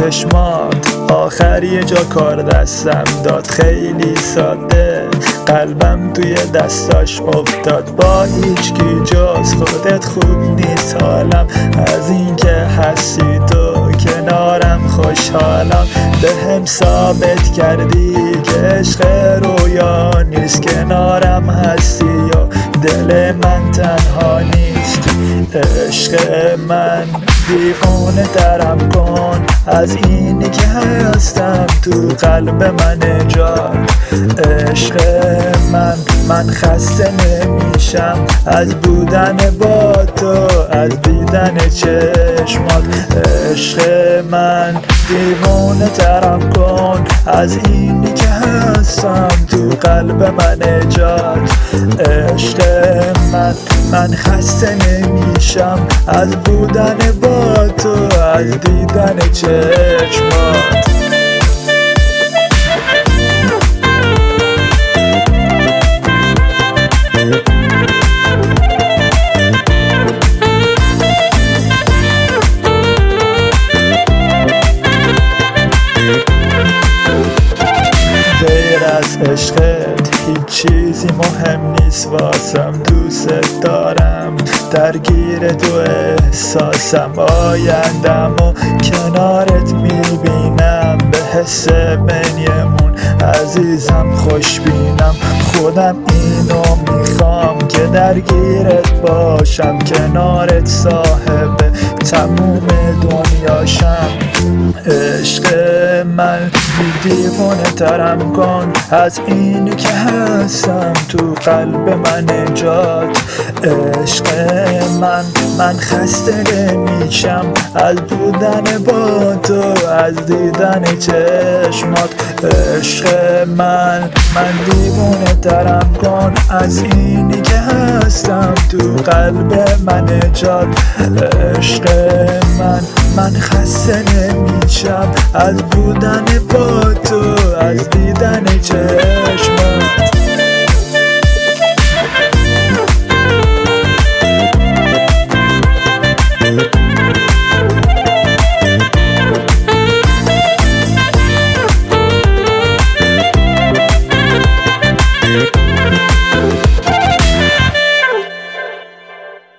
چشمات آخر یه جا کار دستم داد، خیلی ساده قلبم توی دستاش افتاد. با هیچکی جز خودت خوب نیست حالم، از این که هستی تو کنارم خوشحالم. به هم ثابت کردی که عشق رویا نیست، کنارم هستی و دل من تنها نیست. عشق من دیوانه ترم کن از اینی که هستم تو قلب من جا. عشق من خسته نمیشم از بودن با تو، از دیدن چشمات. عشق من دیوانه ترم کن از اینی که هستم تو قلب من جات. عشق من خسته نمیشم از بودن با تو، از دیدن چشمات. غیر از عشقت هیچ چیزی مهم نیست واسم، دوست دارم درگیر تو احساسم. آیندم و کنارت میبینم، به حس بینیمون عزیزم خوشبینم. خودم اینو میخوام که درگیرت باشم، کنارت صاحب تموم دنیاشم. عشق من دیوانه ترم کن از اینی که هستم تو قلب من جات. عشق من خسته نمیشم از بودن با تو، از دیدن چشمات. عشق من دیوانه ترم کن از اینی که هستم تو قلب من جات. عشق من خسته نمیشم از بودن با تو، از دیدن چشمات.